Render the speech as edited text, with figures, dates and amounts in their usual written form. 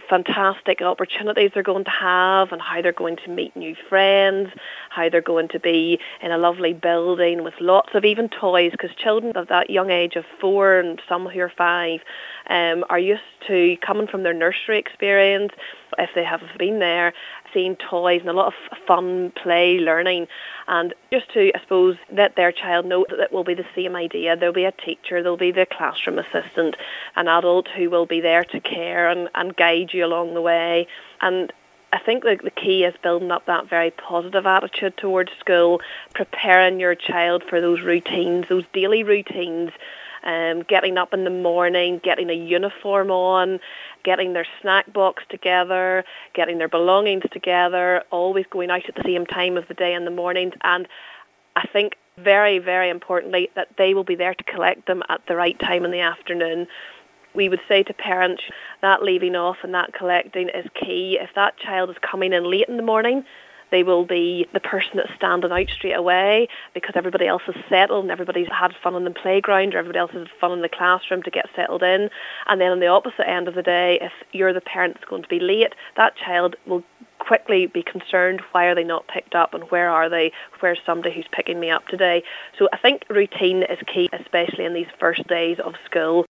fantastic opportunities they're going to have and how they're going to meet new friends, how they're going to be in a lovely building with lots of even toys, because children of that young age of 4 and some who are 5 are used to coming from their nursery experience, if they have been there, seeing toys and a lot of fun, play, learning, and just to, I suppose, let their child know that it will be the same idea. There'll be a teacher, there'll be the classroom assistant, an adult who will be there to care and guide you along the way. And I think the key is building up that very positive attitude towards school, preparing your child for those routines, those daily routines, getting up in the morning, getting a uniform on, getting their snack box together, getting their belongings together, always going out at the same time of the day in the mornings. And I think very, very importantly that they will be there to collect them at the right time in the afternoon. We would say to parents that leaving off and that collecting is key. If that child is coming in late in the morning, they will be the person that's standing out straight away because everybody else is settled and everybody's had fun on the playground or everybody else has had fun in the classroom to get settled in. And then on the opposite end of the day, if you're the parent that's going to be late, that child will quickly be concerned, why are they not picked up and where are they? Where's somebody who's picking me up today? So I think routine is key, especially in these first days of school.